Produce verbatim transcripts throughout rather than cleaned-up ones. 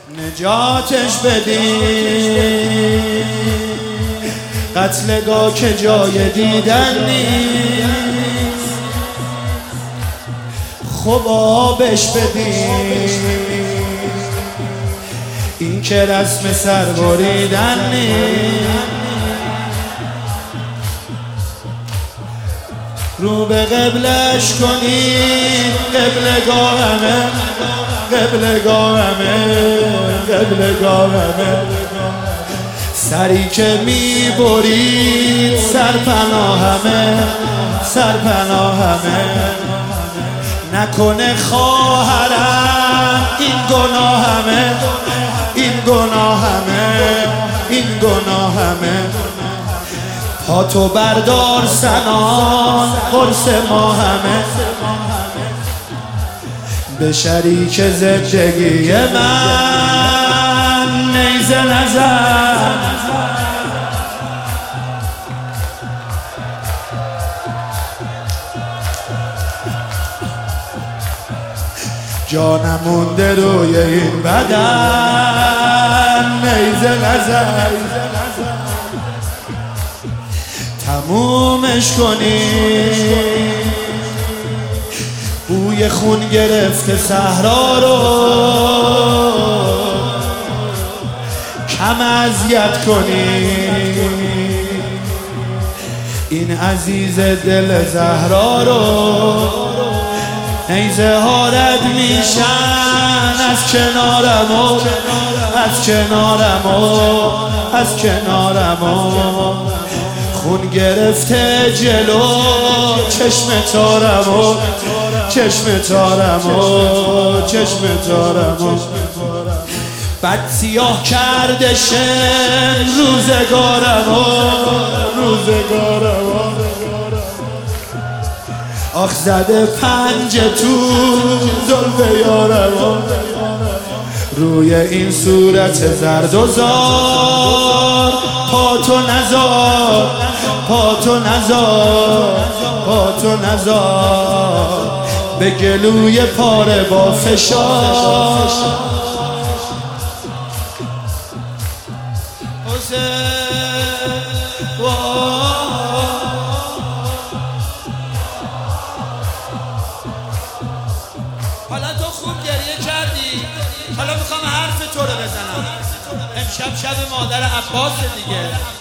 نجاتش بدین، قتلگاه که جای دیدن نیست، خب آبش بدین، این که رسم سر بریدن نیست. رو به قبلش کنید، قبلگاهمه قبلگاهمه قبلگاهمه، سری که می برید سرپناهمه سرپناهمه. نکنه خواهرم این گناهمه این گناهمه این گناهمه. پاتو بردار سنان قرص ما همه، به شریک زندگی من نیزه نزن. جانم مونده روی این بدن، نیزه نزن. تمومش کنی، بوی خون گرفته صحرا رو کم اذیت کنی. این عزیز دل زهرا رو نیزه ها رد میشن از کنارم و از کنارم و از کنارم و. خون گرفته جلو چشم تارم و چشم تارم و چشم تارم و. بد سیاه کرده شن روزگارم و روزگارم و. آخ زده پنجه تو زلف یارم و. روی این صورت زرد و زار پاتو نزار پاتو نزار پاتو نزار. به گلوی پاره با فشار حالا تو خوب گریه کردی، حالا میخوام حرف تو رو بزنم. امشب شب مادر عباس دیگه.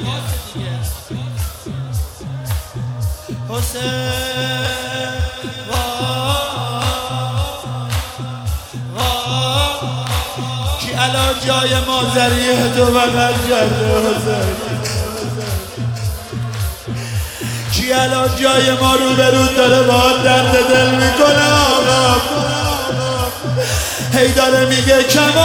حسین کی الان جای مادریه تو بغل کرده؟ حسین کی الان جای ما رو برون داره با درد دل میکنه؟ آقا هی داره میگه کمان